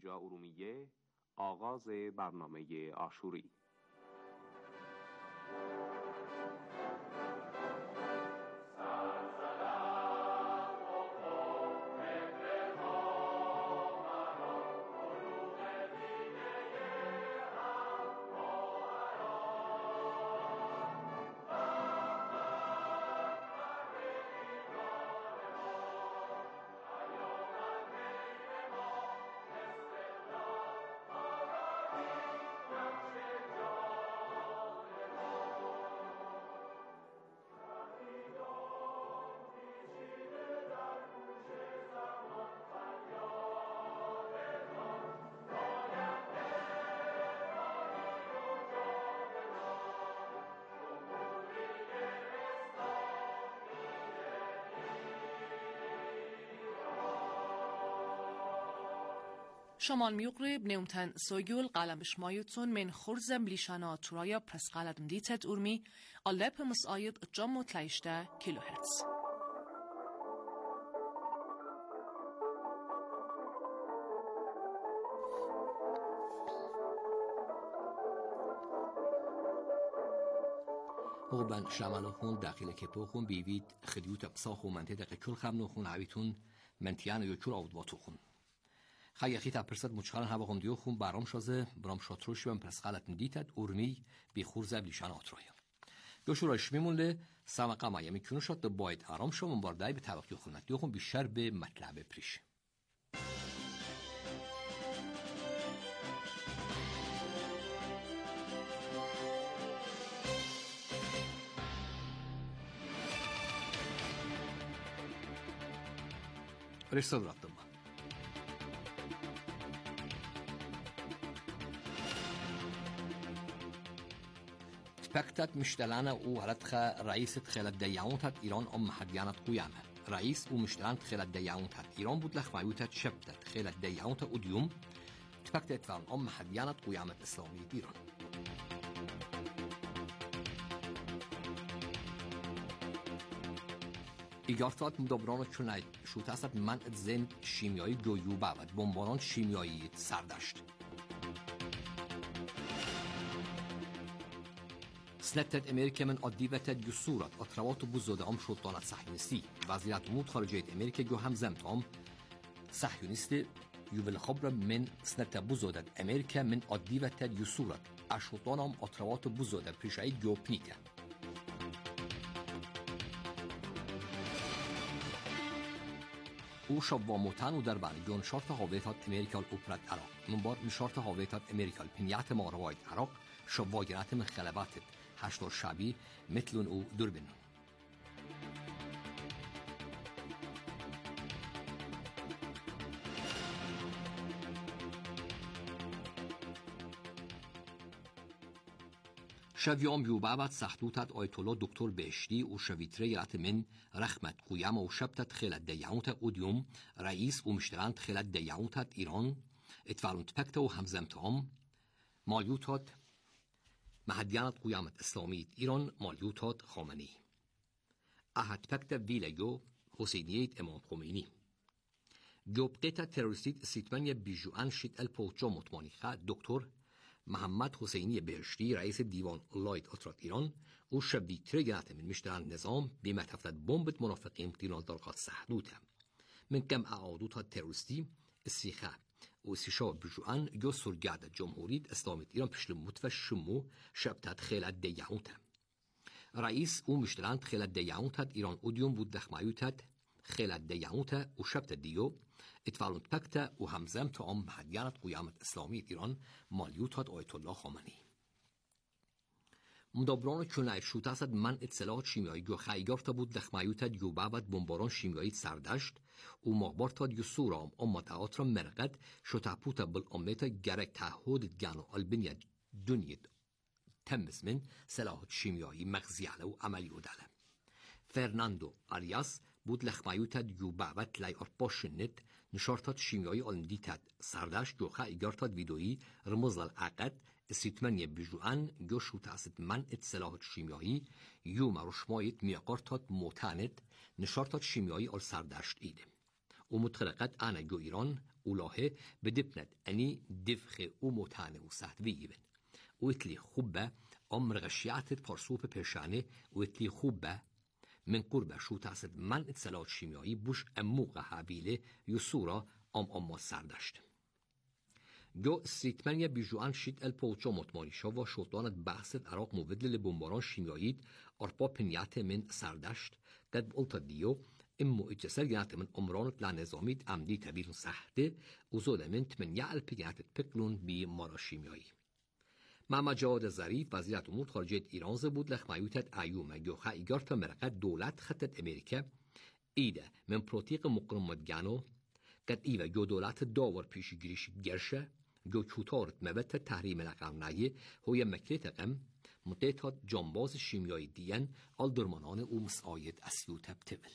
اینجا ارومیه، آغاز برنامه آشوری. شمال میقرب نومتن سوگول قلمش مایتون من خورزم لیشانا ترایا پرس قلدم دیتت ارمی آلپ مساید جام و تلیشته کیلوهرتز. هربن شمالخون داخل کپوخون بیوید خدیوت بساخو منطقه کل خمنوخون عویتون منتیان یوچور آودواتوخون. خیلی تا پرسد مچخان هوا هم دیوخون برام شازه برام شاتروش و پرس قلت ندیتد ارمی بی خورزه لیشان آترایا. دوشورش میمونه سمقه ما یمی کنو شد باید آرام شو من باردای به توقعی خونت دیوخون بیشتر به مطلب پریش. رستوراتم. تبكتت مشتلانة وهرتخا رئيسة خلال دياونتات إيران أم حديانت قيامة رئيس ومشتلانت خلال دياونتات إيران بودلخ معيوتات شبتت خلال دياونتا أوديوم تبكتت فان أم حديانت قيامة إسلامية إيران ایگارتات مدبران چونای شوت است منع زن شیمیایی گویوبا و بمباران شیمیایی سردشت. سنتت امریکا من عدیوت یسورت اطروات بزرگ ام شلطنت صهیونیستی وزارت امور خارجه امریکا جو هم زمتام صهیونیست یوبل خبر من سنت بزرگ امریکا من عدیوت یسورت اشلطان ام اطروات بزرگ پیشای گوپنیکا او شب و موتن و در برگون شرط هاویتات امریکال اوپرات عراق من بار من شرط هاویتات امریکال پنیات ماروایت عراق شب و گرات من خلباتت هشتور شبی مثلون او دربن شویام بیوبابت سختوتت آیتولا دکتر بهشتی و شویتره یرات من رحمت قیام و شبتت خلال دیانت اودیوم رئیس و مشترانت خلال دیانتت ایران اتفالونت پکت و همزمتام مالیوتات مهدیانت قیامت اسلامیت ایران مالیوتات خامنی احد پکت ویلگو حسینیت امام خمینی جوبقیت تروریستیت سیتمنی بیجوان شید الپوچو مطمانیخه دکتر محمد حسینی بهشتی رئیس دیوان لایت اترات ایران و شبدی ترگنات من مشتران نظام بمتفلت بمبت منافقین تینال درقات سحدوته من کم اعادوتها تروریستی السیخه و سیشا بجوان جو سرگرد جمهوریت اسلامیت ایران پشل متفشمو شبتت خیلت دیعونته رئیس و مشترانت خیلت دیعونتت ایران اودیوم بود دخمایوتت خلال دیانت و شبت دیو اتفالونت پکت و همزمت ام مهدیانت قیامت اسلامی ایران مالیوتات آیت الله خامنی مدبران چونای شوت است من اطلاعات شیمیایی گو خیگارتا بود دخمایوتت یو بعد بمباران شیمیایی سردشت و مخبرتات یو سورام اما تئاتر مرقد شتاپوت بالامنیت گرک تعهد گانو البنیه دنیت تمس من سلاحات شیمیایی مغزیاله و عملی و داله فرناندو آریاس بود لخمایوتت یو بعد لای ارپاشنت نشارتات شیمیایی آلندیتت سردشت جو خیگارتات ویدویی رمز العقد استیتمنی بجوان جو شوت است من اطلاعات شیمیایی یو مروشمایت میقارتات موتانت نشارتات شیمیایی آل سردشت ایده ومتخلقات أنا جو إيران ولاه بدبنت أني دفخ ومتانة وسهدوية بن ويتلي خبة أمر غشيات برسوب بيشانه ويتلي خبة من قرب شو تحسد من اتصالات شیمیایی بوش اموق حبیله یسورا اما سردشت. جو سیتمنی بیجوان شید الپوچو متماریشا و شوطانت بحثت عراق مبدل لبنباران شیمیایی ارپا پنیات من سردشت قد بقلت دیو امو اجسر گنات من امرانت لنظامید عمدی تبیر سحته و زوده من تمنیع الپگنات پکلون بی مارا شیمیایی. محمد جواد ظریف وزیر امور خارجه ایران بود لخمایوتت ایوم گوخه ایگارت مرقه دولت خطت امریکا ایده من پروتیق مقرمت گانو قد ایوه گو دولت داور پیشی گریش گرشه گو چوتارت موت تحریم لقمنایه هوی مکلیت قم مدیتات جانباز شیمیایی دیین آل درمانان او مساید اسیوت بتول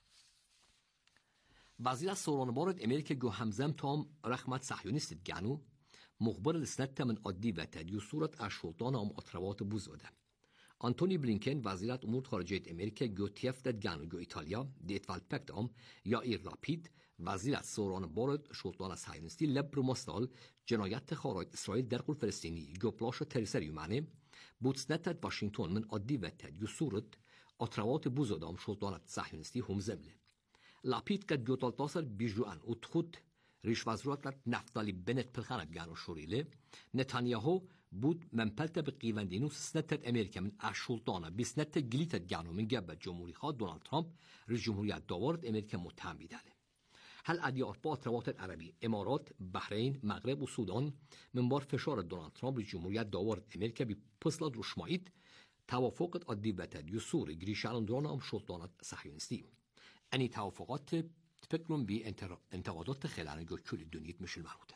وزیر سورانبارد امریکا گو همزم تام رحمت صهیونیست گانو مخبر لسنت من عادی و تدیو صورت از شلطان ام اطروات بوزوده. آنتونی بلینکن وزیر امور خارجه امریکا گو تیفتد گانو گو ایتالیا دیت والپکت یا ایر لاپید وزیر سوران بارد شلطان صهیونیستی لبر مستال جنایت خارج اسرائیل در قل فلسطینی گو پلاش تریسر یومانه بودسنت واشنگتن من عادی و تدیو صورت اطروات بوزودام شلطان صهیونیستی هم زمله. لاپید کد گو تالتاسر بیجوان و تخود ریش وزارت نفتالی بنت پلخانت گانو شوریله نتانیاهو بود منپلت به قیوندینو سنتت امریکا من اشولتانا بیسنت گلیتت گانو من گبت جمهوری خواه دونالد ترامپ ریش جمهوریت داورد امریکا متهم بیداله هل ادیات با روابط عربی امارات بحرین مغرب و سودان من بار فشار دونالد ترامپ ریش جمهوریت داورد امریکا بی پسلاد روشمایید توافقت عادی بتد یسور گریشان دونام شولتانت صهیونیستی انی توافقات فکرم بی انتقادات خلانه جو کل دنیت میشل مربوطه.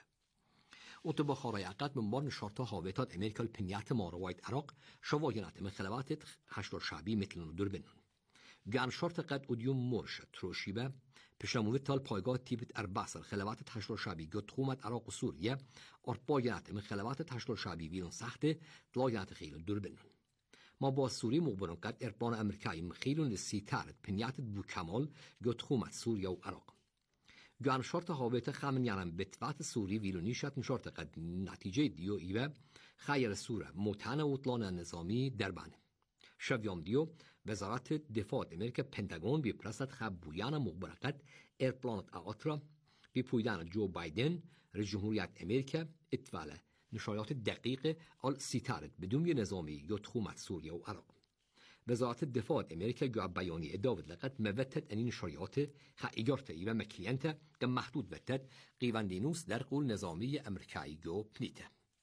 اوت با خارای عقد من بار نشارتا هاویتات امریکا الپنیات ماروایت عراق شواجنات من خلوات هشتور شعبی مثل ندور بنون. گان شارت قد اودیوم مرشد تروشیبه پیشموت تال پایگاه تیبت اربعصر خلوات هشتور شعبی جو تخومت عراق و سوریه ارپاجنات من خلوات هشتور شعبی ویرون سخته تلاجنات خیل ندور بنون. ما با سوری مخبران کرد اربان امریکایی مخیلون لسیتارت پنیات بو کمال گوت خومت سوریا و عراق. گوان شرط هاویت خامن یعنی بتوات سوری ویلونیشت نشارت قد نتیجه دیو ایوه خیر سوره متانه اطلان نظامی دربانه. شویام دیو وزارت دفاع امریکا پنتاگون بی پرست خب بویان مخبرقت ارپلانت آترا بی پویدان جو بایدن رئیس جمهوریت امریکا اتواله نشایات دقیق آل سیتارت بدون نظامی یا تخومت سوریه و عراق. وزارت دفاع امریکا گویا بیانی اداوت لقد موتت این نشایات خیارت ای و مکلینت که محدود وتت قیواندینوس در قول نظامی امریکایی گو پنیته.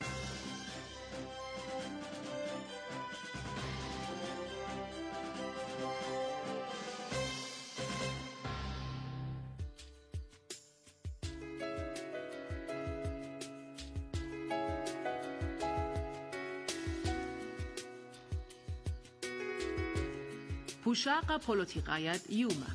پوشاق پولوتیقایت یوما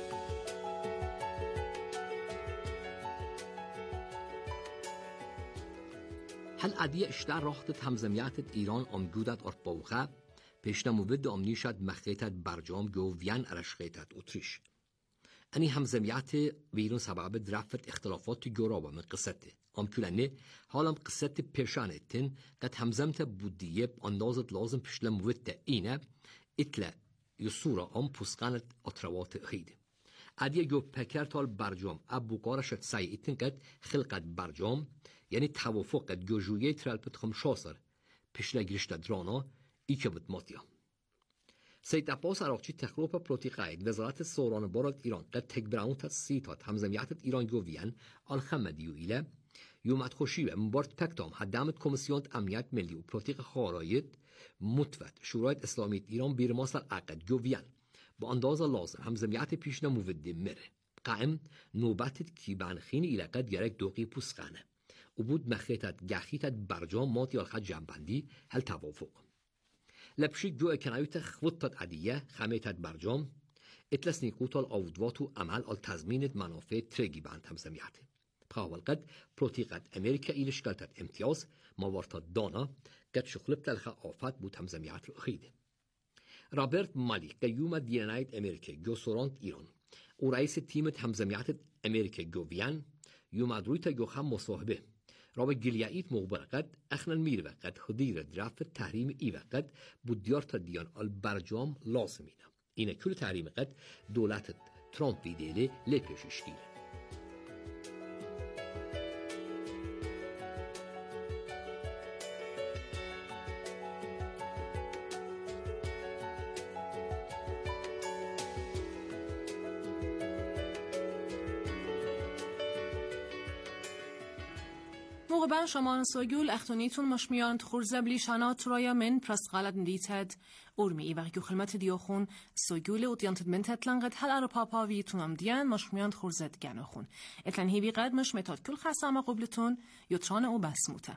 هل عدیه اشتر راحت همزمیت ایران آمگودت ارپاوخه پیشنمو ود آمنیشد مخیتت برجام گوویان ارشخیتت اتریش انی همزمیت ویرون سبب درفت اختلافات گرابا من قصته آمکولنه حالم قصت پیشانتن قد همزمت بودیه اندازت لازم پیشنمو ود اینه اتلا یسورا آم پسقانت اطروات خیده عدیه گو پکرتال برجام ابو قارشت سعیتن قد خلقت برجام یعنی توافق قد گوجویه ترالپت خمشاسر پیشنه گرشت درانا ای که بود ماتیا سید عباس عراقچی تخروپ پروتیقاید وزارت سوران بارد ایران قد تکبرانوت سیتات همزمیتت ایران گوویان الخمدیو ایله یومت خوشیوه مبارد پکتام حدامت کمیسیونت امنیت ملی و پروتیق خارایت متوت شورایت اسلامیت ایران بیرماسر عقد گوویان با اندازه لازم همزمیت پیشنه موده مره قائم نوبتت کیبانخین ایله قد گرک دوقی پوسخانه و بود مخیتت گخیتت برجام ماتی الخد جنبندی هل توافق لبشی جو اکنایوت خوطت عدیه خمیتت برجام اتلس نیکوتال آودوات و عمل آل تزمینت منافع ترگی بند همزمیت بخوال قد پروتیقت امریکا ایلش کلتت امتیاز موارتت دانا قد شخلب تلخ آفت بود همزمیت رو خیده رابرت مالی که یوم دینایت امریکا جو سورانت ایران ورئيس تيمة همزميات أمريكا جوفيان يوم أدرويتا جوخم مصاحبه رابط جليائيت مغبرقد أخنا المير وقد خدير درافت تحريم إي وقد بوديارتا ديان البرجام لازمينا إنه كل تحريم قد دولت ترامب ويديلي لپیششگیره. موقبا شمان سوگول اختونیتون مشمیان خورزبلی شانات رایا من پرس غلط ندیتد اورمی و خلمت دیوخون سوگول و دیانتد من تتلنقد هل ارو پاپاویتون هم دیان مشمیان خورزد گنوخون اتلن هیوی قد مش متاد کل خسامه قبلتون یوتران او بسموته.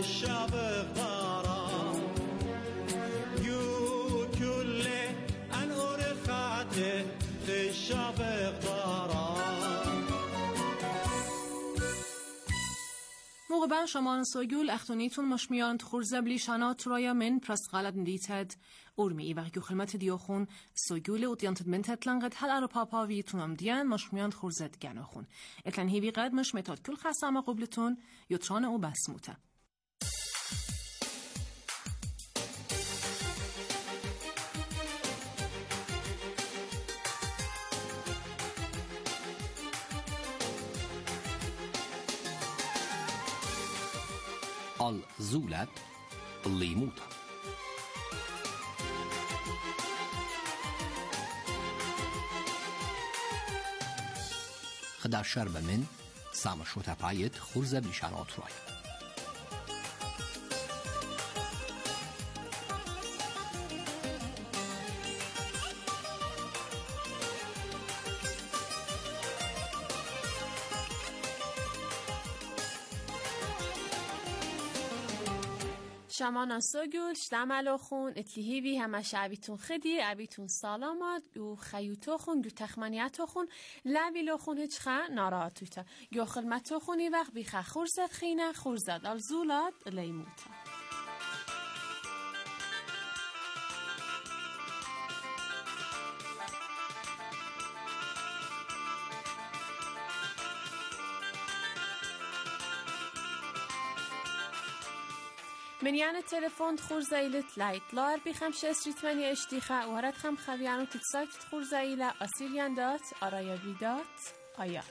خشاب غارا يو كل أنور خاته خشاب غارا. موقع شمان سوگول اختونیتون مشمیان خورزبلی شانات رایا من پرست غالت ندیتد اورمی و گو خلمت دیوخون سوگول و دیانتد من تتلنقد هل ارو پاپاوی تونم دیان مشمیان خورزد گناخون اتلن هیوی قد مش متاد کل خسامه قبلتون یوتران او بسموته. الزولت الليموتة. خدار شرب من سام شوتا بايت خورزة بلشانات راي. شمان سوگول شتعملو خون اتلیهی بی همش عبیتون خدی عبیتون سالامات و خیوتو خون گو تخمانیاتو خون لبیلو خون هیچ خا ناراحتو تا گو خلمتو خونی وقت بیخه خورزد خینه خورزد الزولاد لیموتا. من یعنی تلفن خورزایلت لایت لار بیخم شستریت منی اشتیخه و هرات خم خویانو تتساکت خورزایله آسیریان دات آرایا بیدات آیار.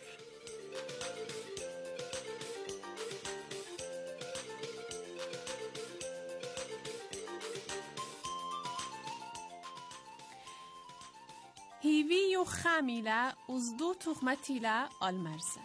هیوی و خامیله ازدو تخمتیله آلمرزه.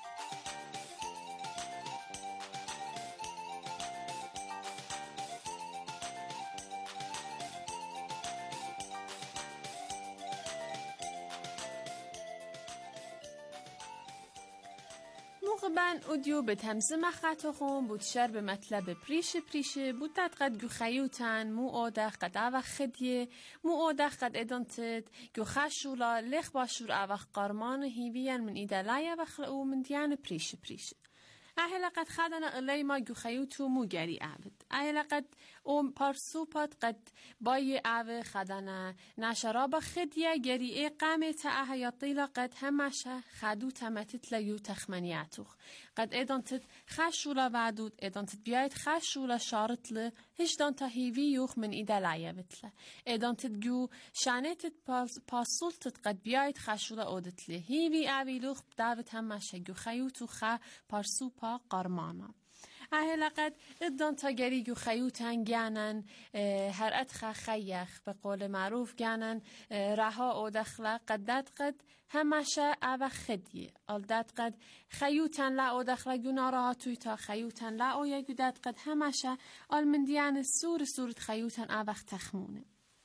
من اودیو به تمزه مخطا خون بود شر به مطلب پریشه بود تدقد گو خیوتن مو آدخ قد اوخ خدیه مو آدخ قد ادانتد گو خشولا لخ باشور اوخ قارمان هیویان من ایدالای اوخ او من دیان پریشه اهلا قد خدنا الی ما گو خیوتو مو گری عبد اهلا قد اون پارسوپات قد بای او خدنا نشراب خدیه گری ای قامت اهیا طیلا قد همشه خدو تمتت لیو تخمنیاتوخ قد ادانتت خشولا وعدود ادانتت بیاید خشولا شارتله هش دانتا هیوی یوخ من ایده لایبتله ادانتت گو شانتت پاسولتت قد بیاید خشولا اودتله هیوی اویلوخ داوت همشه گو خیوتو خا پارسوپا قارمانا اهلا قد ادان تاگری گو خیوتن گانن هر ادخا خیخ به قول معروف گانن رها او دخلا قد همشه او خدیه آل قد خیوتن لا او دخلا گو نارها توی تا خیوتن لا او یگو قد همشه آل من دیان صورت خیوتن او تخمونه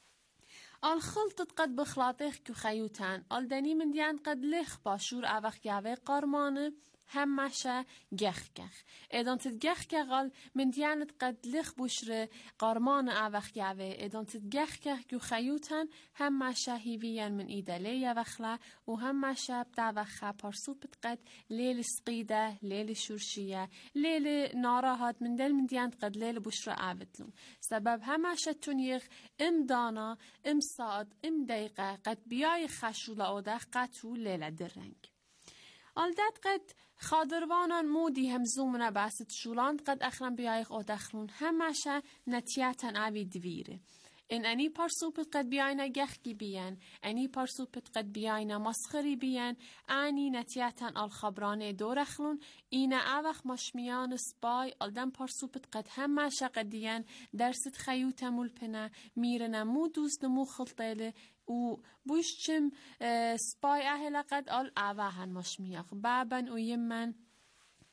آل خلطت قد بخلاطیخ گو خیوتن آل دنی من دیان قد لخ باشور او گاوه قارمانه همشه گخ ادانتت گخ قال من دیانت قد لخ بشر قارمان اوخ گاوه ادانتت گخ گو خیوتن همشه هیویان من ایداله یوخلا و همشه بدوخه پارسوبت قد لیل سقیده لیل شورشیه لیل ناراحت من دل من دیانت قد لیل بشر اوتلون سبب همشه تونیخ ام دانا ام صاد ام دقیقه قد بیای خشولا اودخ قطو لیل درنگ آلدت قد خادروانان مودی همزومنا باست شولاند قد اخرم بیایخ او دخلون همشه نتیاتن اوی دویره ان انی پارسوپت قد بیاینا گخگی بیان انی پارسوپت قد بیاینا مسخری بیان انی نتیاتن الخبرانه دورخلون اینا اوخ مشمیان سپای آلدن پارسوپت قد همشه قدیان درست خیوت ملپنه میرنا مو دوست مو خلطیله و بوشچم سپای اهلا قد آل اوهن مشمیاخ بابن و یمن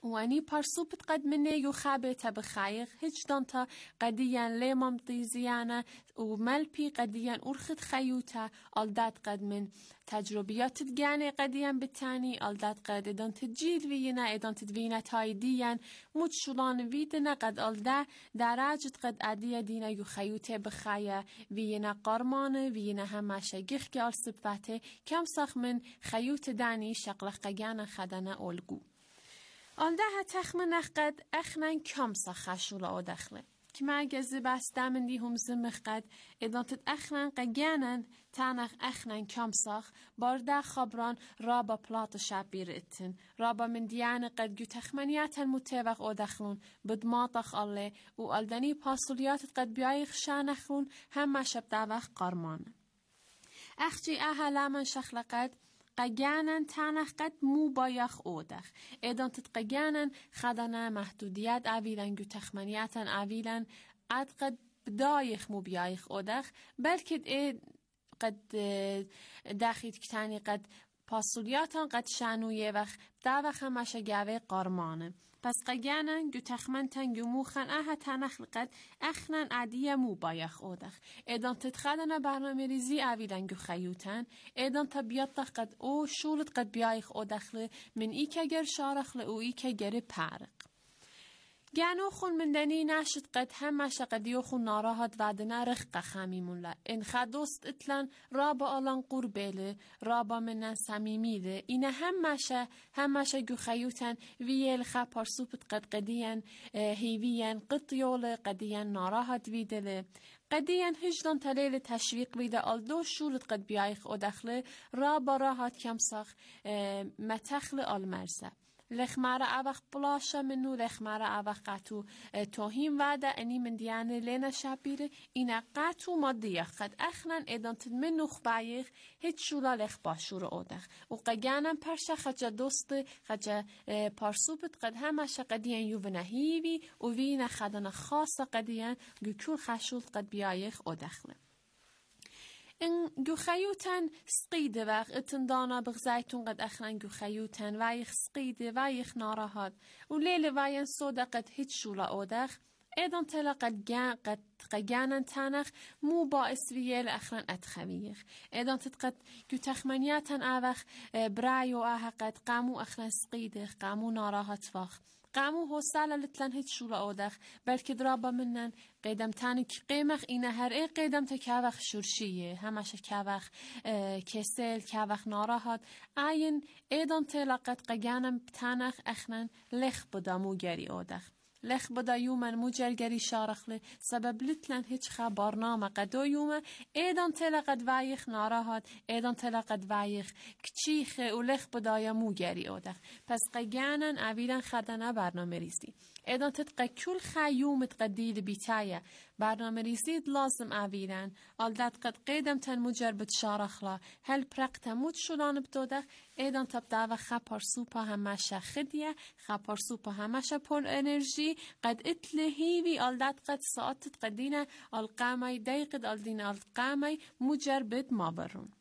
واني بارسوبت قد مني يخابت بخايخ هجدانتا قديان ليمام طيزيانا وملبي قديان أرخد خيوتا ألدات قد من تجربيات تجاني قديان بالتاني ألدات قد إدان تجيل فينا إدان تدفينا تايديان مجشلان فيدنا قد ألدا دراجة قد أدية دينا يخيوتا بخايا فينا قرمان فينا هماشا جيخ قال سبفاته كم صخ من خيوت داني شقلق قيانا خدنا أولغو آنده تخمن قد اخنن کم سخشول او دخله که مگزی بسته من دی هم زمخ قد ادانت اخنن قگانن تانخ اخنن کم سخ بارده خبران رابا پلات شبیر اتن رابا من دیان قد گو تخمنیات المتوق او دخلون بدماطخ الله و الدنی پاسولیات قد بیایخ شانخلون هم شب دوخ قرمان اخجی اهلا من شخلقد قجانن تانخ قد مو بایخ اودخ ایدان تت قجانن خدنا محدودیت اویلن گو تخمنیاتن اویلن اد قد بدایخ مو بیایخ اودخ بلکه قد داخید کتانی قد پاسولیاتان قد شانویه وخ داوخ همشه گاوه قارمانه پس قجانن گو تخمنتن گو موخن تانخ قد اخنن عدیه مو بایخ اودخ ایدان تتخدنا برنامه ریزی اویلن گو خیوتن ایدان طبیعت قد او شولت قد بیایخ اودخله من ای که گر شارخله او ای که گر پرق گانو خون من دنی نشد قد همشه قد یو خون ناراحت وعدنا رخ خمیمون لا این خدوست اتلن رابا آلان قربله رابا منن سمیمیده این همشه گو خیوتن ویل خا پارسوبت قد قدیان هیویان قطیول قدیان ناراحت ویدله قدیان هجدان تلیل تشویق ویده آلدو شولت قد بیایخ او دخله رابا راحت کم ساخ متخل آلمرزه لخمارا اوخ بلاشه منو لخمارا اوخ قطو توهیم وعده انی من دیانه لینا شبیره اینا قطو مادیخ قد اخنن ایدانتد منو خبایخ هیچ شولا لخ باشور اودخ و قگانم پرشه خجا دوست خجا پارسوبت قد همشه قدیان یو ونهیوی و وینا خدنا خاصه قدیان گکول خشول قد بیایخ اودخله این گو خیوتن سقیده وقت اتندانا بغزایتون قد اخرن گو خیوتن وایخ سقیده وایخ ناراحت و لیل واین سودا قد هیچ شولا اودخ ایدان تلا قد قجانن تانخ مو باعث ویل اخرن اتخویخ ایدان تتقد گو تخمنیاتن اوخ برای و قد قامو اخرن سقیده قامو ناراحت وقت قامو حوصله لتلن هیچ شولا اودخ بلکه درابا منن قیدم تانی که قیمخ اینه هر ای قیدم تا که وقت شورشیه همشه که وقت کسل که وقت ناراحت این ایدان تلاقت قیانم تانخ اخنن لخ بدامو گری اودخ لخ بدا یومن مجرگری شارخله سبب لتلن هیچ برنامه قدو یومه ایدان تلقد وایخ ناراحت ایدان تلقد وایخ کچیخه و لخ بدای موگری اودخ پس قیانن اویلن خدنا برنامه ریزی ایدان تتقه کل خیومت قدید بیتایه برنامه ریزید لازم اویلن آلدت قد قیدم تن مجربت شارخلا هل پرق تمود شلان بدودخ ایدان تبدا و خپار سوپا همشه خدیه خپار سوپا همشه پر انرژی قد اتلهیوی آلدت قد ساعتت قدینه القامي دقيقة الدين القامي مجربت ما برون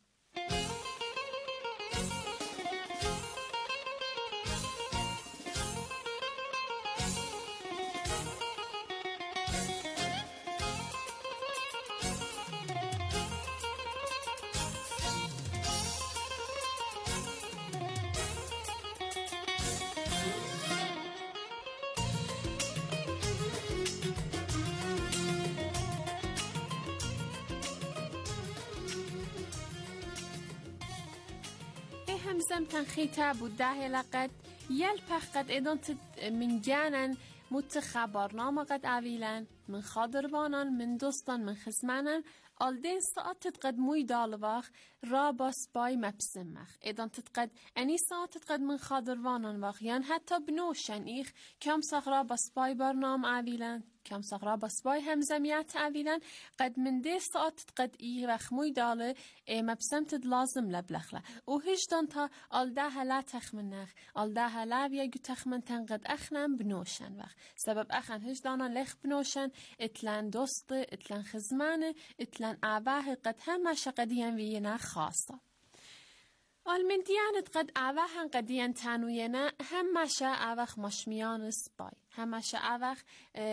همزم تنخيتا بوده لقد يلبخ قد إدانت من جانن متخبرنامه قد أويلن من خادروانان من دوستان من خزمانن آلدين ساعتت قد موي دالواخ رابا سباي مبسمخ إدان تتقد أني ساعتت قد من خادروانان واخ يعني حتى بنوشن إيخ كم ساخ رابا سباي برنام أويلن كم ساخ رابا سباي همزميات أويلن قد من دي ساعتت قد إيه واخ موي داله مبسمتد لازم لبلخله وهجدان تا آلده لا تخمنخ آلده لا ويجو تخمنتن قد أخنم بنوشن واخ سبب أخن هجدانا لخ بنوشن اتلان دوست اتلان خزمانه اتلان آباه قد همه شقدی هم وینا خاصه من دیانت قد اوه قدیان تنوینا همشه اوخ مشمیان سپای همشه اوخ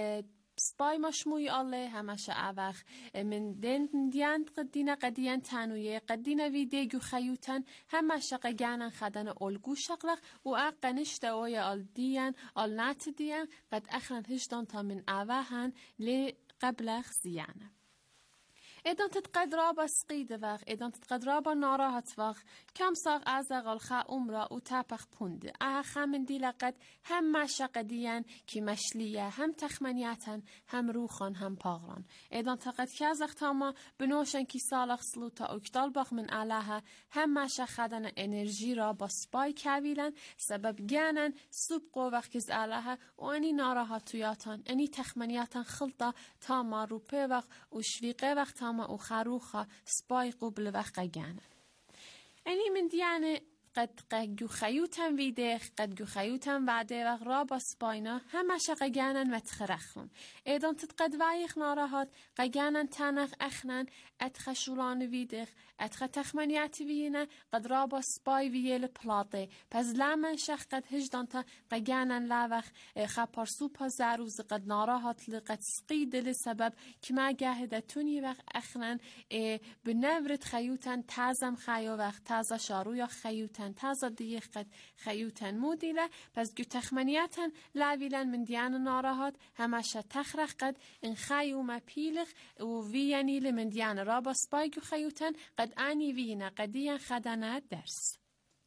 سپای مشموی الله همشه اوخ من دیان قدیان تنویه قدینا ویده گو خیوتن همشه قگانن خدن الگو شقلق و اقنشت اوی آل دیان آل نات دیان قد اخرن هشتان تا من اوهن لی قبلخ زیانه ایدان تتقد رابا سقیده وقت ایدان تتقد رابا ناراحت وقت کم ساق از اقل خا عمره و تپخ پونده خامن دی لقد هم مشق دیان که مشلیه هم تخمنیتن هم روخان هم پاغران ایدان تقد که از اختاما بنوشن کی سالخ سلوتا اکتال باخ من علاها هم مشق خدن انرژی را با سپای کویلن سبب گانن سبقو وقت از علاها و انی ناراحتویاتان انی تخمنیتن خلطا تا ما روپه وقت و شویقه وقت او خروخا سپای قبل وقت گانه اینی من دیانه قد جو خیوتن ویده قد جو خیوتن وعده وقت را با سپاینا همشه قگانن و تخرخون ایدان تتقد وایخ ناراحات قگانن تنخ اخنن اتخ شولان ویده اتخ تخمنیت وینه قد را با سپای ویل پلاطه پس لامن شخ قد هجدان تا قگانن لاوخ خپار سوپا زروز قد ناراحات لقد سقید لسبب کما گاهده تونی وقت اخنن بنورد خیوتن تازم خیو وقت تازه شارویا خیوتن تازه دیگه قد خیوتن مودیله پس گو تخمنیتن لاویلن من دیان ناراحات همشه تخرخ قد ان خیوم پیلخ و وینیل من دیان را با سپای گو خیوتن قد آنی وینه قدیان خدنه درس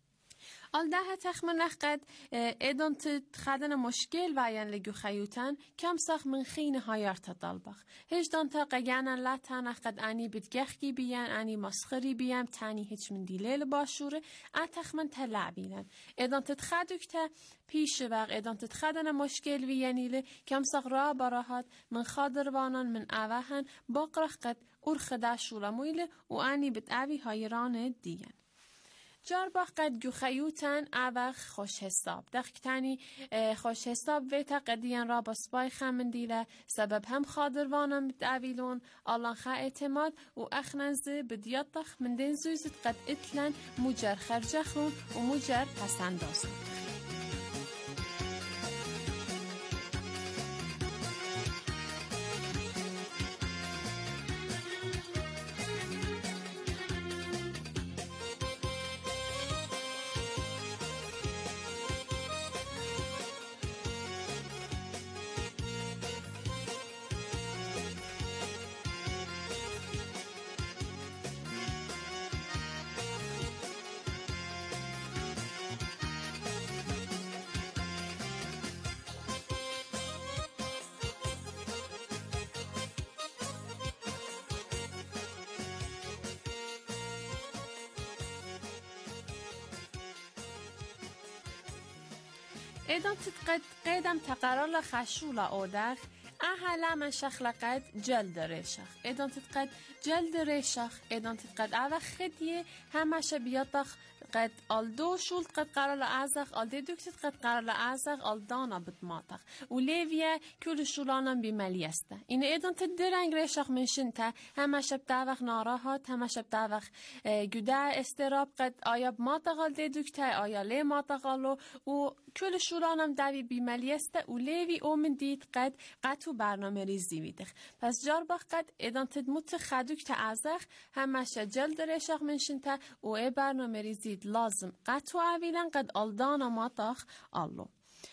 آل ده تخمن قد ایدان خدن مشکل وین لگو خیوتن کم ساخ من خین هایارت دالبخ هجدان تا قگانن لاتن قد انی بدگخی بیان انی مسخری بیان تانی هیچ من دیلیل باشوره تخمن تلعبیلن ایدان تتخدوک تا پیش وقت ایدان تتخدن مشکل وینیله کم ساخ را براحات من خادروانان من اوهن باقرخ قد ارخدا شورمویله و انی بدعوی هایران دیگن جار با قد گو خیوتن اوخ خوش حساب دختانی خوش حساب ویتا قدیان را با سپای خمندیله سبب هم خادروانم بدعویلون آلان خا اعتماد و اخنزه بدیادخ من دین زوزت قد اتلن مجر خرجخون و مجر پسندازن ایدان تتقد قیدم تقرار خشولا اودخ اهلا من شخل قد جلد ریشخ ایدان تتقد جلد ریشخ ایدان تتقد اوه خدیه همشه بیادخ قد آلدو شولت قد قرار ازخ آلده دوکتت قد قرار ازخ آلدانا بدماتخ و لیویه کل شولانم بیملی استه اینه ایدان تدرنگ ریشخ منشن تا همشه بداوخ ناراحات همشه بداوخ گوده استراب قد آیا بماتخ آلده دوکته آیا لی ماتخالو و کل شولانم دوی بیملی استه و لیوی اومن دید قد تو برنامه ریزی ویدخ پس جار باخ قد ایدان تدموت خدوک تا ازخ همشه جلد ریشخ منشن تا و ای برنامه ریزی لازم قد تو اویلن قد آلدانا ماتاخ آلو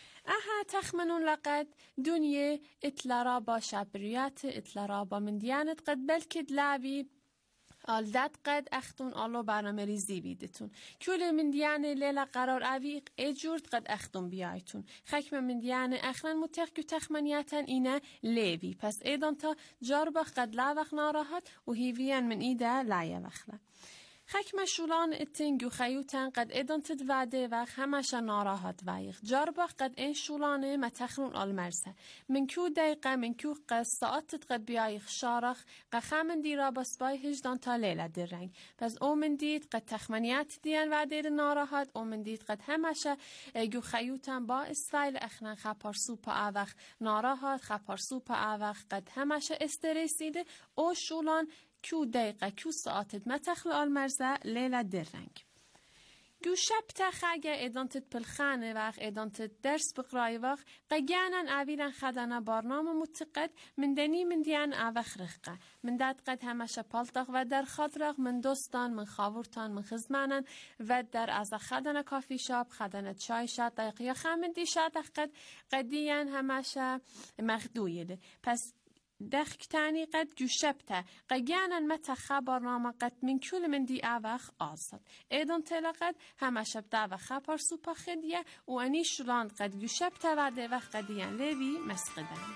تخمنون لقد دنیا اتلارا با شبریت اتلارا با من دیانت قد بلکد لاوی آلدت قد اختون آلو برنامه ریزی بیدتون کل من دیانه لیلا قرار اویق اجورد قد اختون بیایتون خکم من دیانه اخرن متخ تخمنیتن اینه لیوی پس ایدان تا جاربخ قد لاوخ ناراحت و هیویان من ایده لایه وخله خکم شولان اتنگو خیوتن قد ایدان تدوده وقت همشه ناراحت ویخ جاربخ قد این شولانه متخرون آلمرسه من کیو دقیقه من کیو قد ساعتت قد بیایخ شارخ قد خمن دی را بسبای هجدان تا لیله در رنگ پس او من دید قد تخمنیت دیان وعده ناراحت او من دید قد همشه گو خیوتن با اسفایل اخنن خپار سوپا اوخ ناراحت خپار سوپا اوخ قد همشه استرسیده او شولان کیو دقیقه کیو ساعتت متخل آلمرزه لیله در رنگ جو شبت خاگه ادانتت پلخانه وقت ادانتت درس بقرای وقت قیانن آویرن خدانا برنامه متقد من دنی من دیان آوخ رخقه من داد قد همشه پالتاق و در خاطرق من دوستان من خاورتان من خزمانن و در از خدانا کافی شاب خدانا چای شاد دقیقه خامن دی شاد قدیان همشه مخدویده پس دخکتانی قد جو شبته قیانا متى خبرنامه قد من كل من دي آوخ آزد ایدان تلقد همه شبته و خبر سوپا خدیه و اني شلاند قد جو شبته و ده وقت قدیان لیوی مسقدن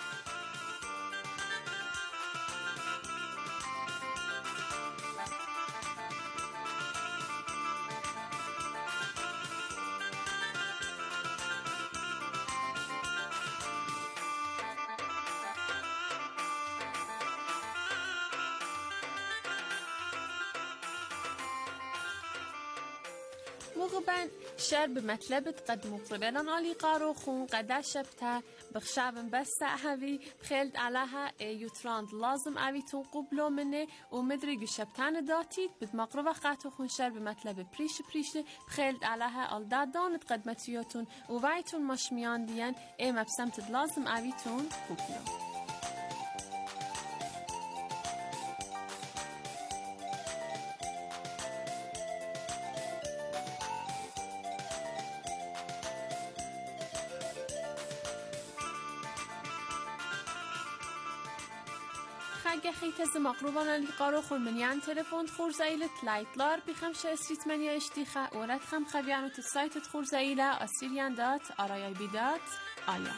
مغبن شر بمطلبت قد مقربلن آلی قارو خون قد شبته بخشابن بس هاوی بخيلد علىها يوتراند لازم اویتون قبلو منه و مدري شبتان داتید بد مقربه قاتو خون شر بمطلب پریش بخيلد علىها آل دانت قدمتیوتون و وایتون مشمیان دیان مبسمت لازم اویتون قبلو خاگه خیتز مقروبان علی قارو خون منیان تلفون خورزایلت لایتلار بخمشه اسریت منیا اشتیخه اورد خم خبیانو تسایتت خورزایله اسیریان دات آرایای بیدات آیا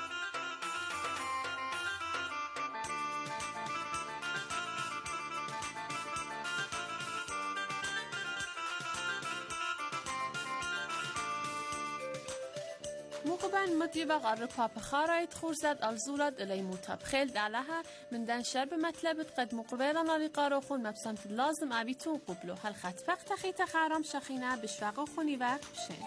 مقبن مدي بغر باب خارايت خورزد الزولد إلي موتاب خيلد علىها من دان شرب مطلبت قد مقبلا نالقارو خون مبسمت اللازم أبيتون قبلو هل خط فقط خيت خارم شخينة بشفاقو خوني وقت بشين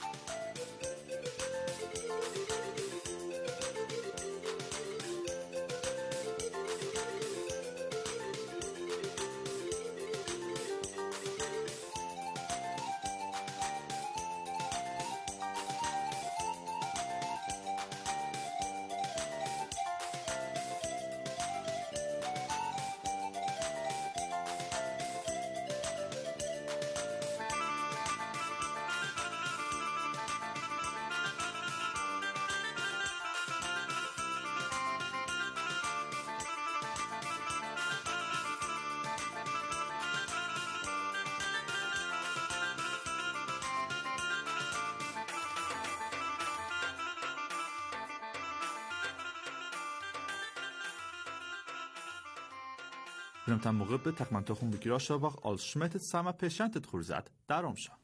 Binnen tam Rippe tak man doch begrosschabach als schmettet sama patientet khuzat darum sha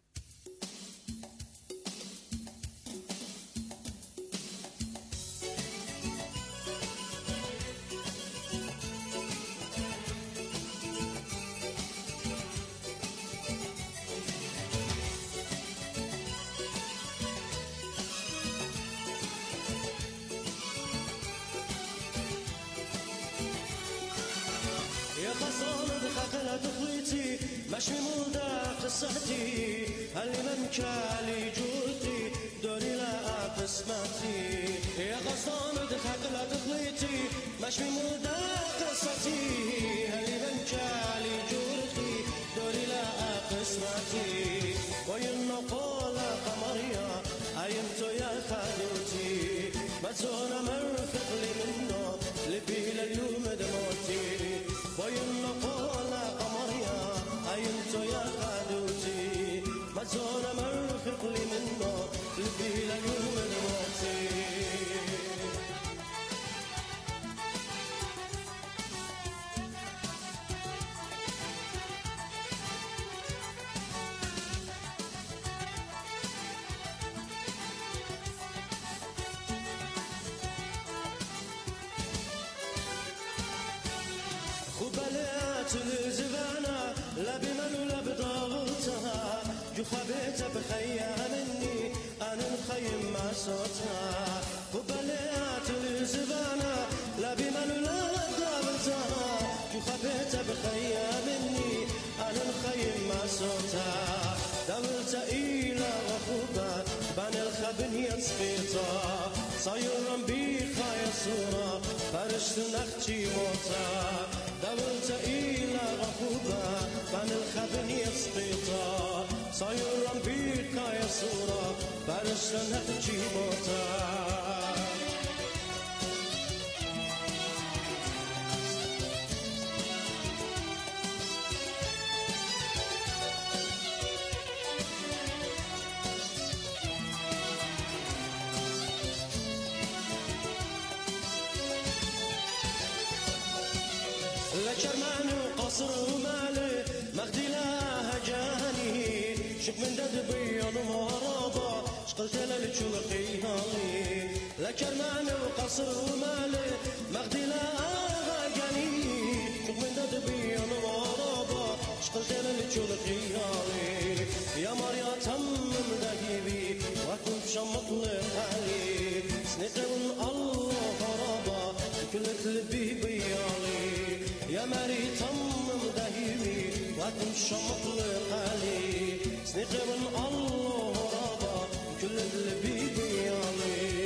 يا خسارة خخلة تخليتي مشي مودا قصتي هل من كالي جوتي دوري لا قسمتي يا خسارة خخلة تخليتي مشي مودا قصتي هل من كالي جوتي دوري لا قسمتي وين قول قمريا عينتو يا خدوتي ما تزون مرفق لي منه لبي لليوم دموتي وين قول قمريا عينتو يا خدوتي ما تزون مرفق لي منه لبي لليوم دموتي وبلعت الزبانة لا بمن ولا بضغطها جو خبيت بخيا مني أنا نخيم مع صوتها وبلعت الزبانة لا بمن ولا بضغطها جو خبيت بخيا مني أنا نخيم مع صوتها دولت برشت نخچی موتا دولت ایلا غفوبا بن الخبني اسقيطا صايرا بيك يا صورة برشت نخچی موتا لكرمان وقصر ومالي مغدي لها جاني شك من دد بيض وهرابا شقلت للشلقي هالي لكرمان وقصر ومالي مغدي لها جاني شك من دد بيض وهرابا شقلت للشلقي هالي يا مريا تمم دهيبي وكنت شمط لحالي سنقل الله هرابا كل قلبي بيالي يا مري تمم دهيمي واتم شمط لقالي سنقر الله رابا كل قلبي بيالي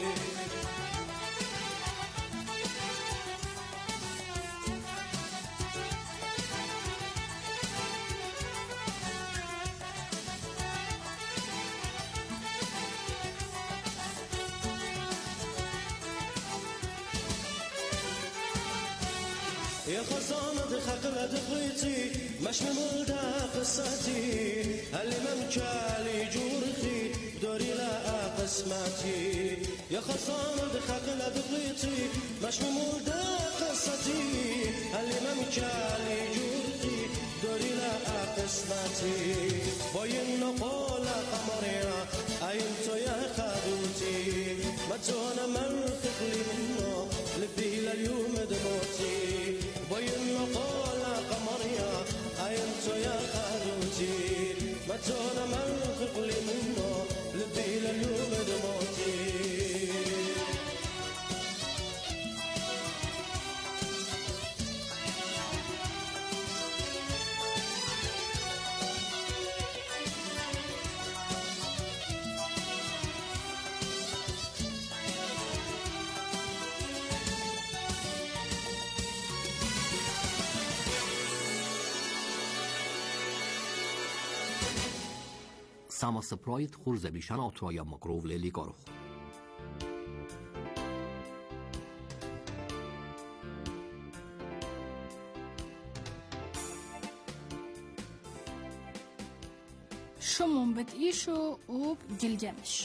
يا خزانة خقلة دخلتي مش مولدة قصتي اللي ممكالي جورخي بدوري لا قسمتي يا خزانة خقلة دخلتي مش مولدة قصتي اللي ممكالي جورخي بدوري لا قسمتي باين نقول قمرينا اينتو يا خدوتي ما تونا مرخق لي منه لبي لليوم دموتي باين نقول قمريا اينتو يا خدوتي ما تونا مرخق لي منه لبي لليوم دموتي Samma sprayt xurzabisan atroja makrovle ligaroch. شمون بتعيشوا وبجلجمش.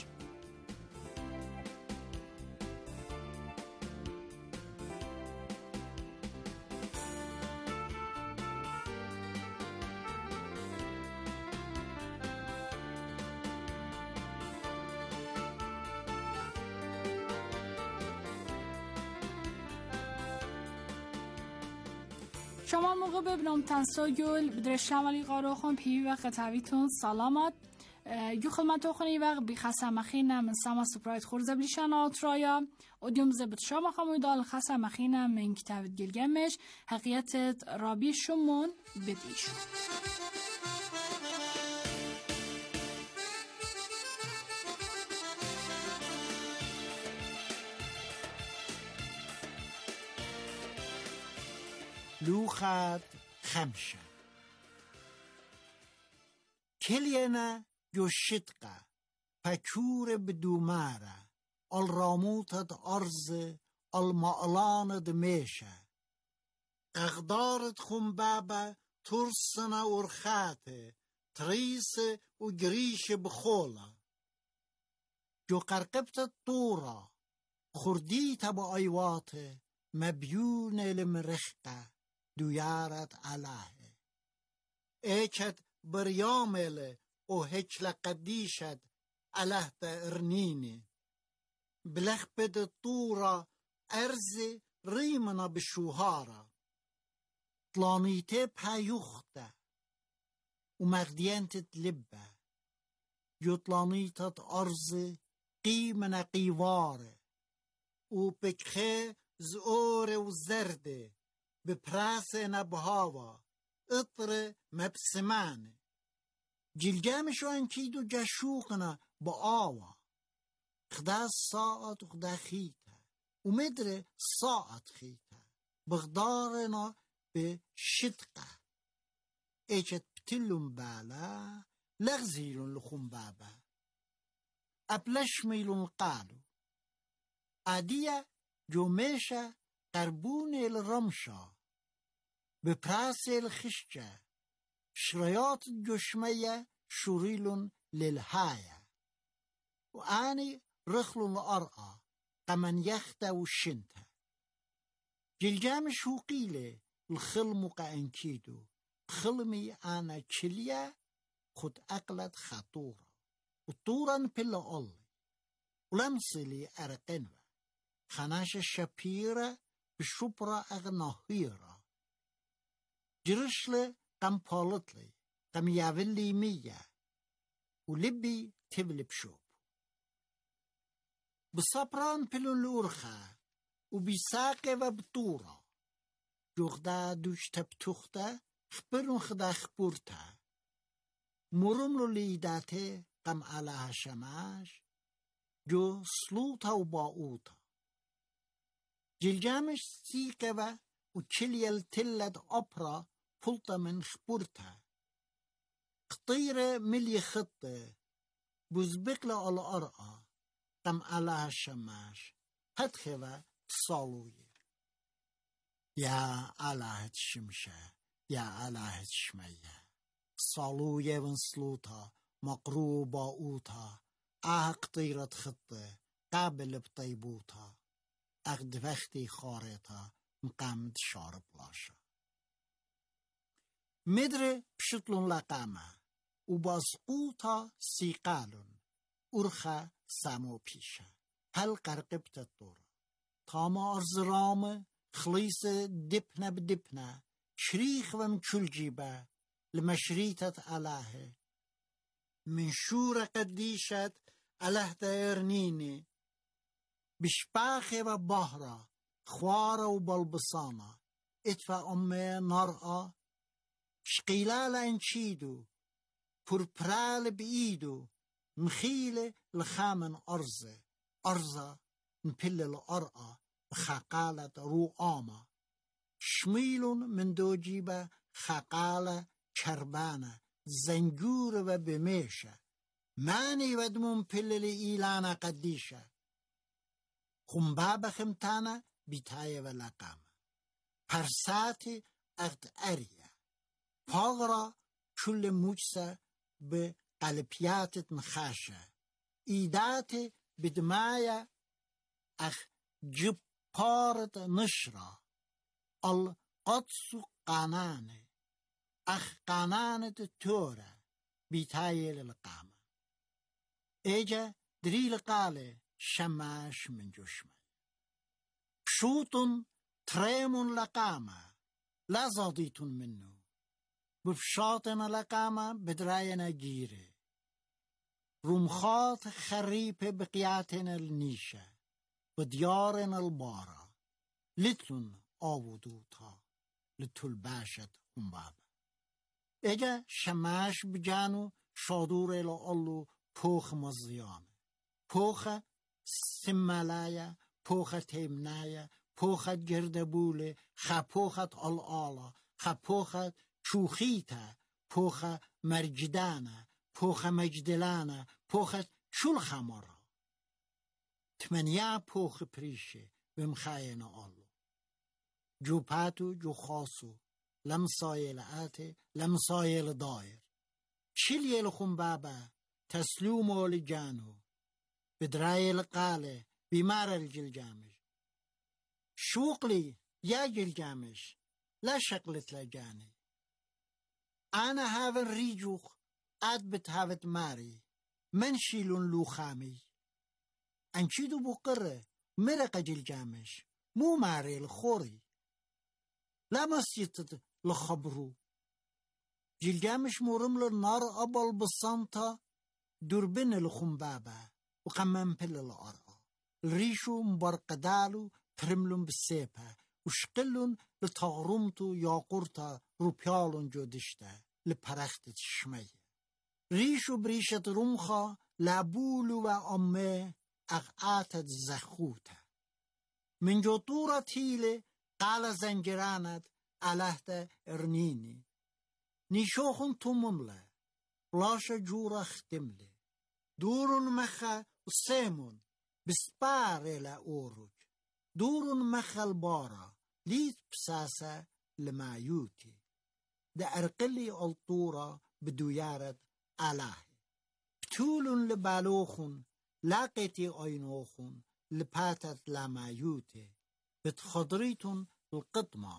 شما موقع ببینم تنساگل بدرشتم ولی قاروخون پیوی و قطعویتون سلامت یو خدمت خونی وقت بی خسم مخینم من سما سپرایت خورزه بلیشن آترایا اودیوم زبط شما خموی دال خسم مخینم من کتابت گلگمش حقیقت رابی شمون بدیشو لوخد خمشة كلينا جشتقة فكور بدومارة الراموتة أرز المعلان دميشة اغدارت خنبابة ترسنا ورخاتة تريس وجريش بخولة جو قرقبت الطورة خرديت بأيواته مبيون المرخقة دويارت علاه ايشت بريامل او هچل قديشت علاه تأرنيني بلخ بد الطورة ارز ريمنا بشوهارة طلانيته بهايوخته ومغدينت تلبه يطلانيته أرز قيمنا قيواره وبكخي زور وزرده بپراس نبهاوا اطر مبسمان جلجامشو انكيدو جاشوقنا بآوا خدا الصاعت وخدا خيتا ومدر ساعت خيتا بغدارنا بشدقة اجت بتلم بالا لغزيل لخم بابا أبلش ميلون قالو عادية جوميشا قربون الرمشا بپراس الخشجة شريات جشمية شريل للهاية وآني رخل الأرقى قمن يختا وشنتا جلجامش هو قيلة الخلم قانكيدو خلمي أنا تشليا خد أقلت خطورة وطورا بلا الله ولمسلي أرقنوا خناش الشبيرة بشبرة أغناهيرة جرشلي قم بالطلي قم يابلي مية ولبي تبلي بشوب بصبران بلو الأرخة وبساقة وبطورة جوغدا دوشتا بتوختا خبرون خدا خبورتا مرملو ليداته قم على شماش جو سلوتا وباوتا جلجامش سيكوا وچليل تلد أبرا فلتا من خبورتا قطيرة ملي خطة بزبقلا على أرقى قم على شماش هدخوا تصالوية يا على الشمشة يا على الشمية صالوية ونسلوتا مقروبة أوتا قطيرة خطة قابل بطيبوتا أخد وقتي خارطة مقامد شارب لاشا مدر بشتلون لقامة وباسقوتا سيقالون أرخا سامو بيشا هل قرقبت الطور تاما أرزرام خليص دبنا بدبنا شريخ ومشل جيبا لمشريتة علاه من شورة قديشت علاه تيرنيني بشباخة وبهرة خوارة وبلبصانة اتفا أمي نرأة شقيلالة انشيدو پرپرال بإيدو مخيلة لخامن أرزة نبل الأرقة بخاقالة رو آما شميلون من دو جيبة خاقالة چربانة زنجور و بميشة ماني ودمون پل لإيلانا قديشة خمبابة خمتانا بيتاية و لقامة پرساتي اغد أريا پاغرا كل موجسة بقلبيات نخاشة إيدات بدماية أخ جبارت نشرة القدس قانانة أخ قانانة تورة بيتاية للقامة إيجا دريل قالة شماش من جشمة شوطن تريمون لقامة لا زاديتون منه بفشاطن لقامة بدراينا جيري رمخات خريبة بقياتنا النيشة بديارنا البارة لتلن آودوتا لتل باشت خمبابة اجا شماش بجانو شادور الى اللو پوخ مزيان پوخ سمالايا پوخ تيمنايا پوخ جردبولة خپوخت الآلا خپوخت شوخيتا پوخ مرجدانا پوخ مجدلانا پوخت شل خمارا تمنيا پوخ پريشه بمخاينا الله جو پاتو جو خاصو لمسايل آته لمسايل داير شليل خمبابا تسلومو لجانو بدرايل قاله بمار الجلجامش شوقلي يا جلجامش لا شقلت لجاني أنا هاven ريجوخ أدبت هافت ماري منشيلون لوخامي أنشيدو بقرة مرق جلجامش مو ماري الخوري لا مسيطة لخبرو جلجامش مرمل النار أبل بالصنطة دربن الخمبابة وقمم بل الأرقى الريشو مبرقدالو ترملون بالسيبة وشقلون لتغرمتو ياقورتا روبيالون جودشتا لپرختت شمية ريشو بريشة رمخا لابولو و أمي أغعاتت زخوتا من جو طورة تيلة قال زنجرانت علهت ارنيني نيشوخن تومملا بلاشا جورا ختملي دورن مخا وسيمون بسبار إلى أوروج دورن مخا البارا ليت بساسة لمايوتي دا أرقلي الطورة بدويارة علاه بتولن لبالوخن لاقيتي أينوخن لباتت لمايوتي بتخضريتن القطمة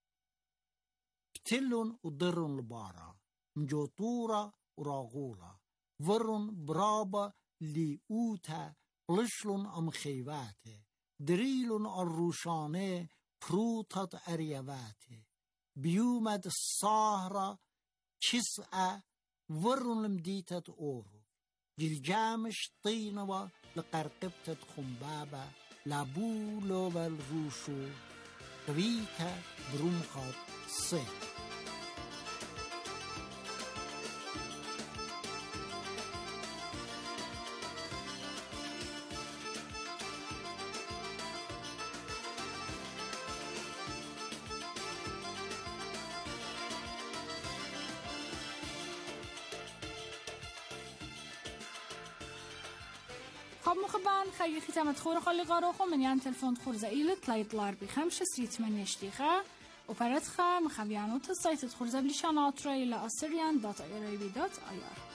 بتلن وضرن البارا مجوطورة وراغولة ورن برابا ليوتا بلشلن ام خيواته دريلن الروشانه پروتات اريواته بيومد الصهرة كسعة ورن لمديتت اورو جلجامش طينوا لقرقبتت خنبابة لابولو والروشو قويتا برمخات صيت خب مخبان خیلی ختمت خور خالی قاروخو من یان تلفن خور زایل تلاید لار بخمش سریت من یشتیخه و پرت خم مخبیانوت سایت خور زبلیشان آترای لآسریان.irib.ir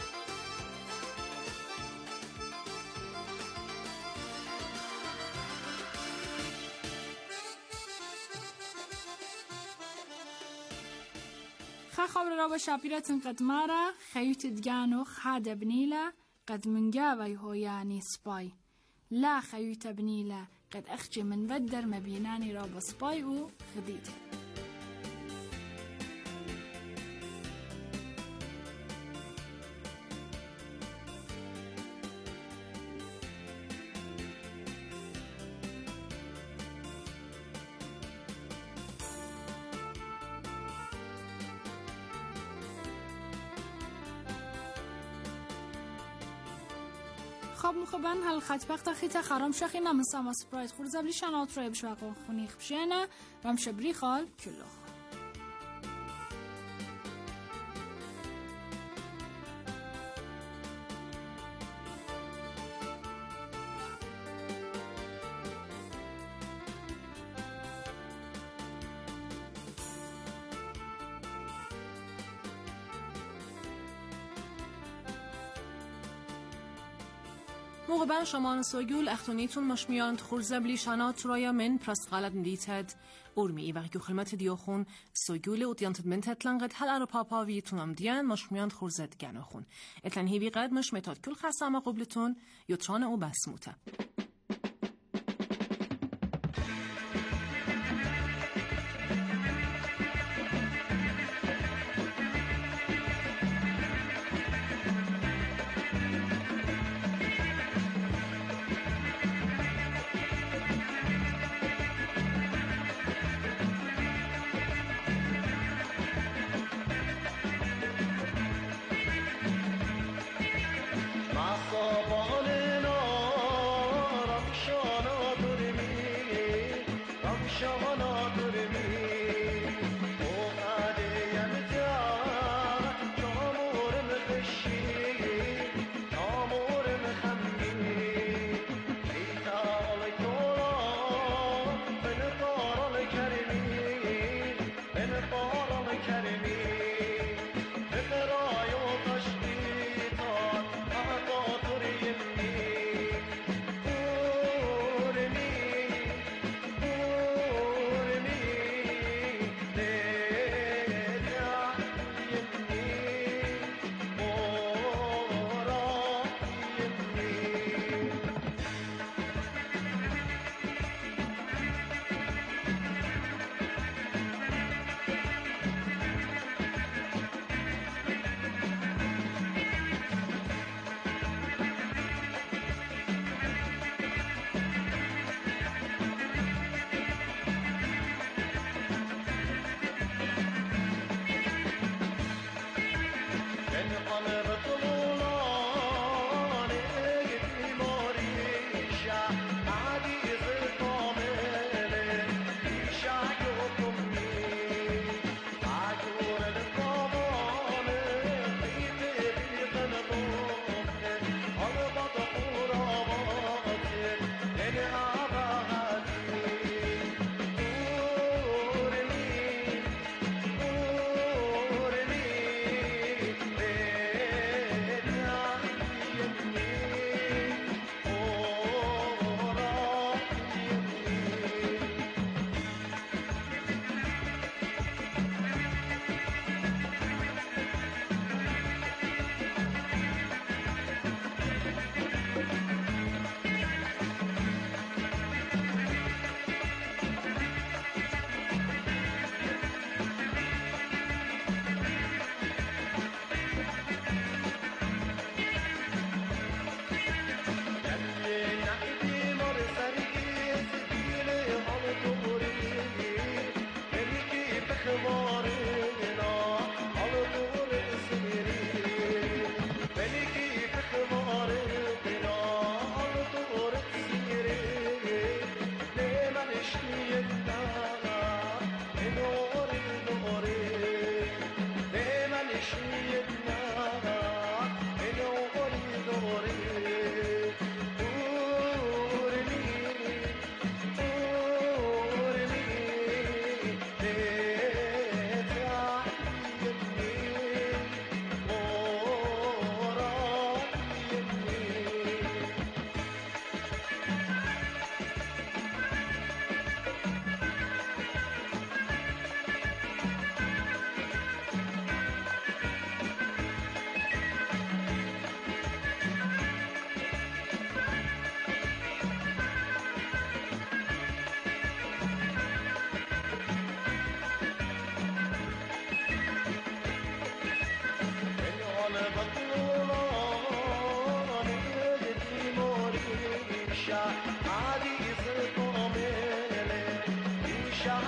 خبر را با شپیرتن قدماره خیوت دگانو خاده بنیله قد من جاوي هو يعني سباي لا خيوت بنيلة قد أخجي من بدر مبيناني رابا سباي وخديته خب مخبن هل خط بقت خیت خرام شخی نمسا ما سپراید خور زبلی شنات روی بشوق خونی خبشینه رمش بری خال کلو موقع شما سوگول اختونیتون مشمیان خورزبلی شنات رویا من پرست غلط ندیتد ارمی و خدمت دیوخون سوگول و دیانتد من تطلنقد هل ارو پاپاویتون هم دیان مشمیان خورزد گناخون اتلن هیوی قد مش متاد کل خسامه قبلتون یوتران او بسموته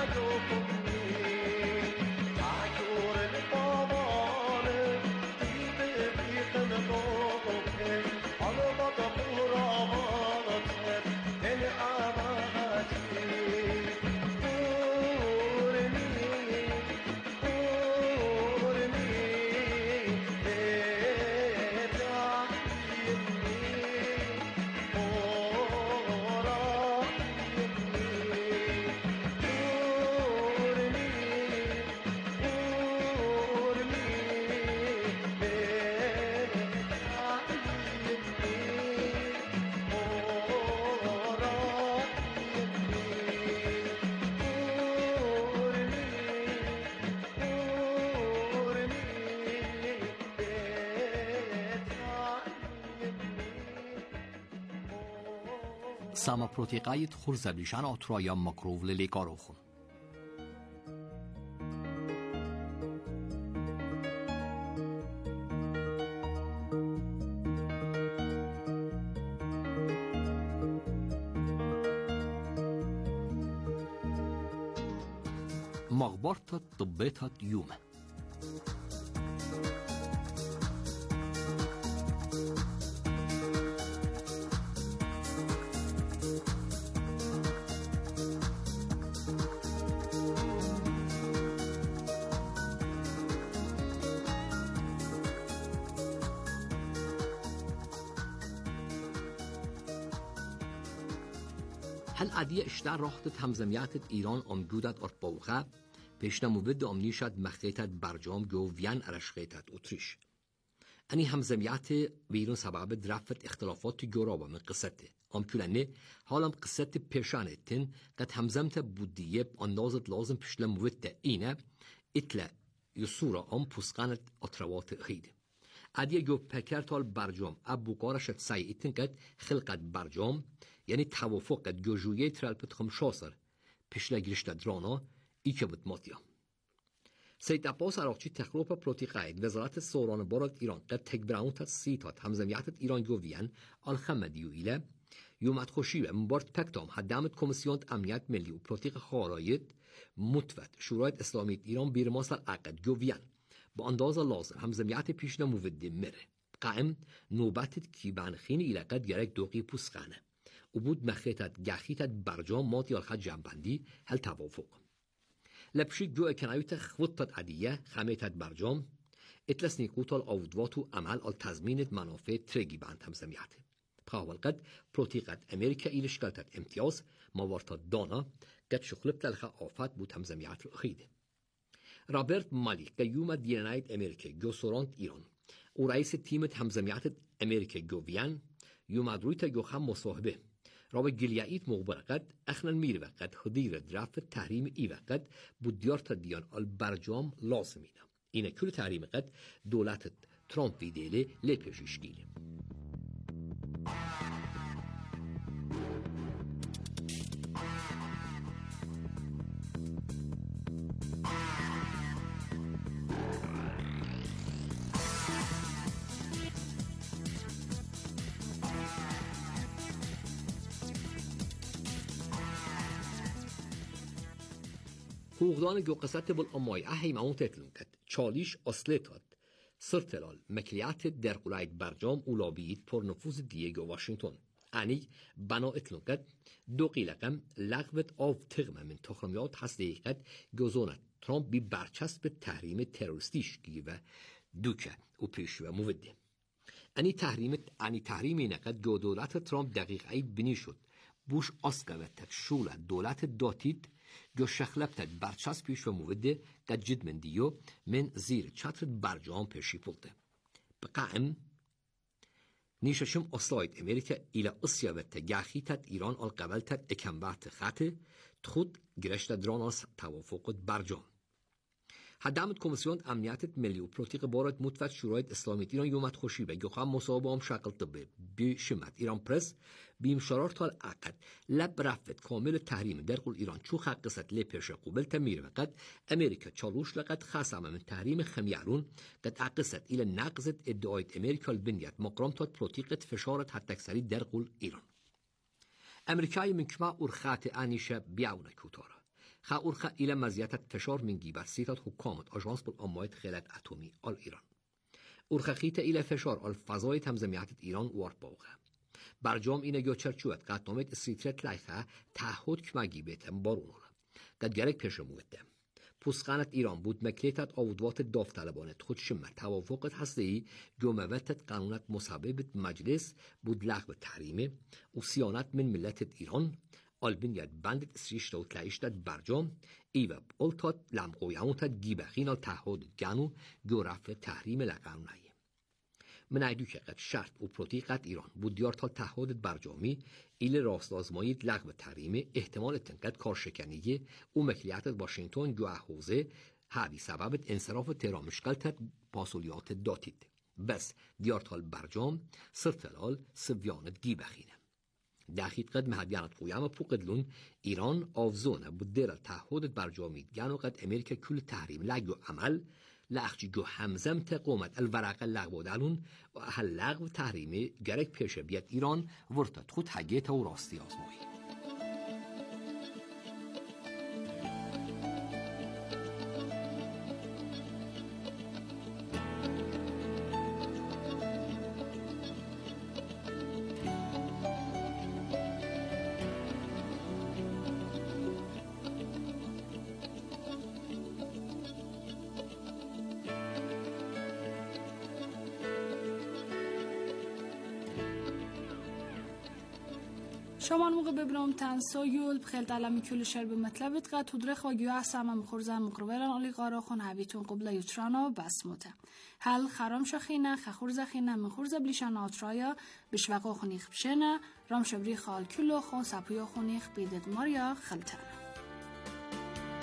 Sama protiqayit xurzablişan oturaya makrovli lekaroxun. مخبرة طبيتها يوم. هل عادية اشتر راحت همزميات ایران امجودت ارباوخه پیشنمود امنیشت مخیتت برجام گویان ارشخیتت اتریش. انی همزميات بیرون سبب درفت اختلافات جورابا من قصته. امکلنه حالم قصت پیشانتن قد همزمت بودیه اندازت لازم پیشنمود اینه اتلا یسورا ام پسقانت اطروات خیده. عادیه جو پکرتال برجام ابو قارشت سعیتن قد خلقت برجام یعنی توافق قد جوجویه ترالپت خمشاسر پیشنگرشت درانا ای که بود ماتیا. سید عباس عراقچی تخروپ پروتیقاید وزارت سوران بارد ایران قد تکبراونت سیتات همزمیت ایران گویان الخمدیو ایله یومت خوشیوه مبارد پکتام حدامت کمیسیون امنیت ملی و پروتیق خارایت متوت شورایت اسلامی ایران بیرماسل عقد گویان با اندازه لازم همزمیت پیشنا موده مره قائم نوبتت کی بانخین ایله قد گرک دوقی پوسخانه و بود مخیتت گخیتت برجام ماتی الخد جنبندی هل توافق لبشی جو اکنایت خودت عادیه خمیتت برجام اتلسنی قوتال آودوات و عمل آل تضمینت منافع ترگی بند همزمیت بخوال قد پروتیقت امریکا ایلشکالتت امتیاز موارتا دانا قد شخلب تلخ آفت بود همزمیت خیده رابرت مالیک که یوم دیرنایت امریکا جو سورانت ایران و رئیس تیمت همزمیت امریکا گویان یوم رویت جو خم مصاحبه رابط گلیایت مغبرقد اخنن میر وقت خدیر درافت تحریم ای وقت بودیار تا دیان البرجام لازمینه اینه کل تحریم قد دولت ترامپ ویدیله لپیشش گیره حقوقدان جو قصت بول امای اهی ماون تتلون کد چالیش اصلتات سرتلال مکلیات در قلایت برجام اولابیید پر نفوذ دیگو واشنگتن انی بنا اتلون کد دو قیلقم لغوت آف تغمه من تخرمیات هسته کد گوزونت ترامپ بی برچسب به تحریم تروریستیش گیوه دوکه و پیشوه موده انی تحریم نقد گو دولت ترامپ دقیقی بنی شد بوش اسکوتت شولت دولت داتید جو شخلبتت برچسب پیش و موده قد جد من دیو من زیر چتر برجام پیشی پولده بقائم نیششم اصلاید امریکا ایلا اصیابت گاخیتت ایران القبلتت اکمبات خطه تخود گرشت دران از توافقت برجام حدامت کمیسیون امنیت ملی و پروتیق بارد متوت شورایت اسلامی ایران یومت خوشی به گوخام مصابه هم شکل طبه بی شمت ایران پرس بیم شرار تال عقد لب رفت کامل تحریم در قل ایران چو خق قصد لپیش قبل تمیر وقت امریکا چالوش لقد خاصم من تحریم خمیارون قد عقصت الى نقضت ادعایت امریکا البنیت مقرم تاد پروتیقت فشارت حتی اکثری در قل ایران امریکای من کما ارخات آنیشه بیاونه کوتاره خا اورخا إلى مزيات فشار من جيبر سيتات حكامت أجانس بالأموات خلال أتومي آل إيران اورخا خيتا إلى فشار آل فضای تمزمیات ایران وارپاوغه برجام اینه گوچرچوت قطنامت استریترت لایخه تعهد کمگی بیتم بارونولا قد گرک پیشمویده پوسخانت ایران بود مکلیتت آودوات داوطلبانت خود شمه توافقت هستی جمعوتت قانونت مصاببت مجلس بود لغو تحریمه و سیانت من ملت ایران آلبینیت بندت اسریش رو تلایشتت برجام ایوه بولتات لمقویانتت گیبخین تعهد گانو جرف تحریم لقانونایی من ایدو که قد شرط و پروتی قد ایران بود دیار تا تعهد برجامی ایل راست آزمایید لغو تحریم احتمال تنقد کارشکنیه و مکلیت واشنگتن جو حوزه هاوی سببت انصراف تهران مشکلت پاسولیات داتید بس دیار تال برجام سرتلال سویانت گیبخینه داخل قد مهدیانت قویام پوقدلون ایران آفزونه بود دیرال تعهد برجامید گانو قد امریکا کل تحریم لگو عمل لأخجي جو همزم تقومت الورق اللغو دالون و هل لغو تحریمی گرک پیش بیاد ایران ورتت خود حگیت و راستی آزمایی شما موقع ببرم تنسایل بخیل تعلمی کل شر به مطلبت قد تدرخ و گیاه احسام مخورزن مقربران علی قاراخون هبیتون قبل یوترانا بس موته هل خرام شخینه خخورز خینه مخورز بلیشان آترایا بشوقا خونیخ بشنه رام شبری خال کلو خون سپویا خونیخ بیدد ماریا خلطانه